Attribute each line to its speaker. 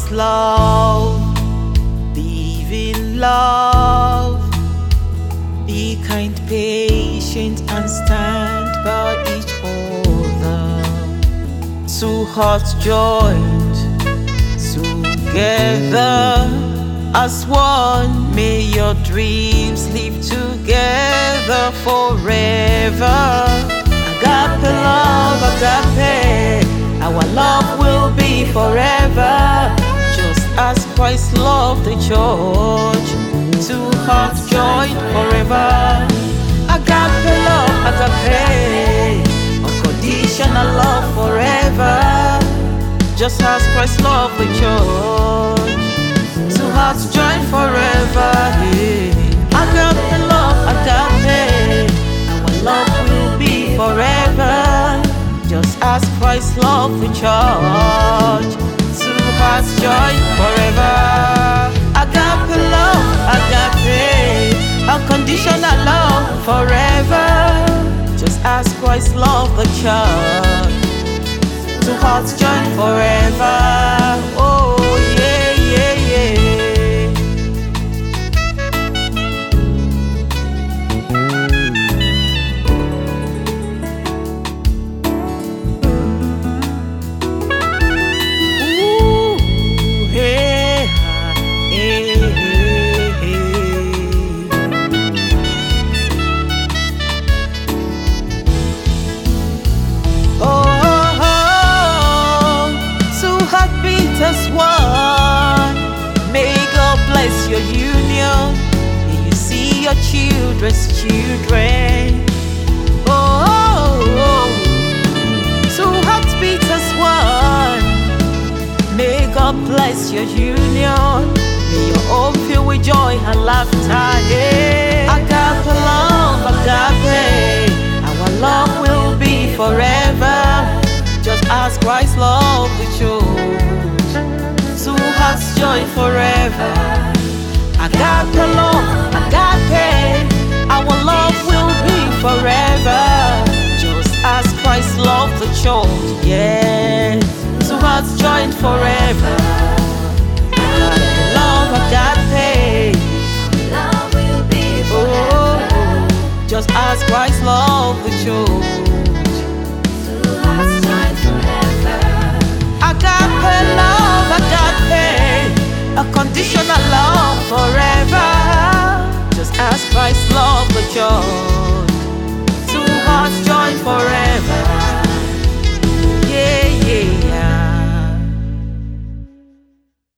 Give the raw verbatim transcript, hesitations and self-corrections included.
Speaker 1: love, live in love. Be kind, patient, and stand by each other. Two hearts joined together as one. May your dreams live together forever. Agape love, agape, our love will be forever. Just as Christ loved the church, two hearts joined forever. Agape love, agape, unconditional love forever. Just as Christ loved the church, two hearts joined forever. Yeah. Agape love, agape, our love will be forever. Just as Christ loved the church, two hearts joined forever. Agape love, agape, unconditional love forever. Just as Christ loved the church, two hearts joined forever. Oh yeah, yeah, yeah. Ooh, hey, hey, hey, hey. Oh, as one. May God bless your union. May you see your children's children. Oh, oh, oh. Two hearts beat as one. May God bless your union. May your home fill with joy and laughter. Yeah. Agape love, agape, our love will be forever. Just as Christ loved the church, two hearts joined forever. Agape love, agape, our love will be forever. Just as Christ loved the church, yeah, two hearts joined forever. Agape love, agape, our love will be forever. Oh, just as Christ loved the church.